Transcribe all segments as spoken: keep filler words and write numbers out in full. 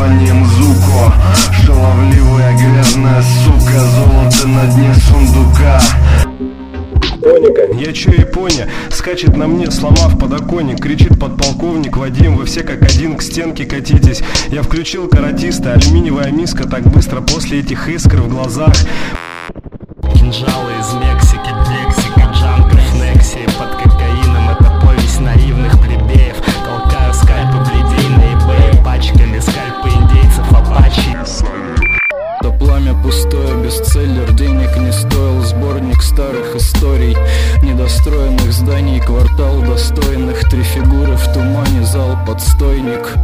названием Зуко. Шаловливая грязная сука, золото на дне сундука. Я чё, Япония? Скачет на мне, сломав подоконник. Кричит подполковник Вадим: вы все как один к стенке катитесь. Я включил каратиста, алюминиевая миска. Так быстро после этих искр в глазах. Кинжалы из Мексики, лексика, джанков, некси. Под кокаином это повесть наивных плебеев. Толкаю скальпы бледей на eBay пачками, скальпы индейцев, апачи. Да пламя пустое, бестселлер, денег не стоил. Сборник старых историй, недостроенных зданий, квартал достойных. Три фигуры в тумане, зал, подстойник.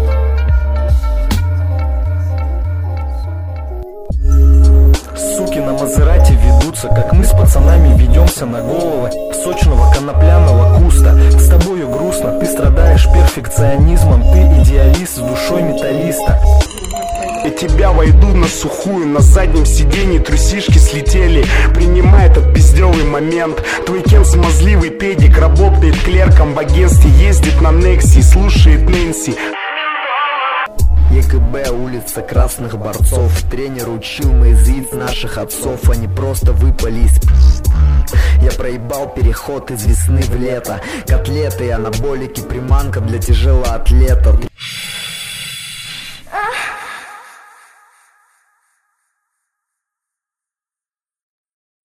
Суки на Мазерате ведутся, как мы с пацанами ведемся на головы сочного конопляного куста. С тобою грустно, ты страдаешь перфекционизмом. Ты идеалист с душой металлиста. И тебя войду на сухую, на заднем сиденье трусишки слетели. Принимай этот пиздёвый момент. Твой Кен смазливый педик, работает клерком в агентстве, ездит на Некси, слушает Нэнси. ЕКБ, улица красных борцов. Тренер учил моих яиц наших отцов. Они просто выпали из... Я проебал переход из весны в лето. Котлеты, анаболики, приманка для тяжелоатлета.